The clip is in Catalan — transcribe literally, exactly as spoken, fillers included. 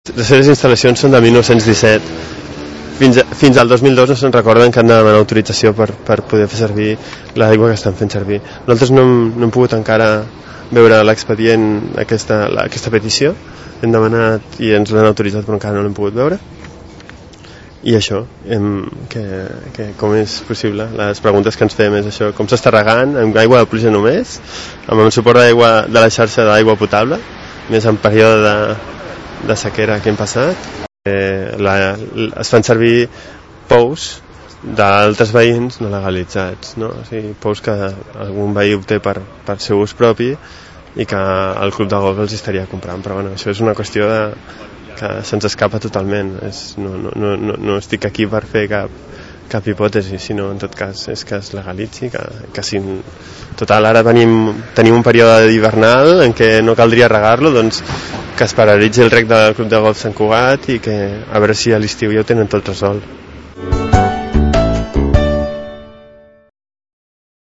Les seves instal·lacions són de mil nou-cents disset. Fins, a, fins al dos mil dos no se'n recorden que han de demanar autorització per, per poder fer servir l'aigua que estan fent servir. Nosaltres no hem, no hem pogut encara veure l'expedient, aquesta, la, aquesta petició. Hem demanat i ens l'han autoritzat però encara no l'hem pogut veure. I això, hem, que, que com és possible, les preguntes que ens fem és això, com s'està regant, amb aigua de pluja només, amb el suport d'aigua de la xarxa d'aigua potable, més en període de de sequera que hem passat. Eh, la, es fan servir pous d'altres veïns no legalitzats, no? O sigui, pous que algun veí obté per, per seu ús propi i que el club de golf els estaria comprant, però bueno, això és una qüestió de, que se'ns escapa totalment. És, no, no, no, no estic aquí per fer cap, cap hipòtesi, sinó en tot cas és que es legalitzi, que, que si total ara tenim, tenim un període hivernal en què no caldria regar-lo, doncs que es paralitzi el rec del club de golf Sant Cugat i que a veure si a l'estiu ja ho tenen tot resolt.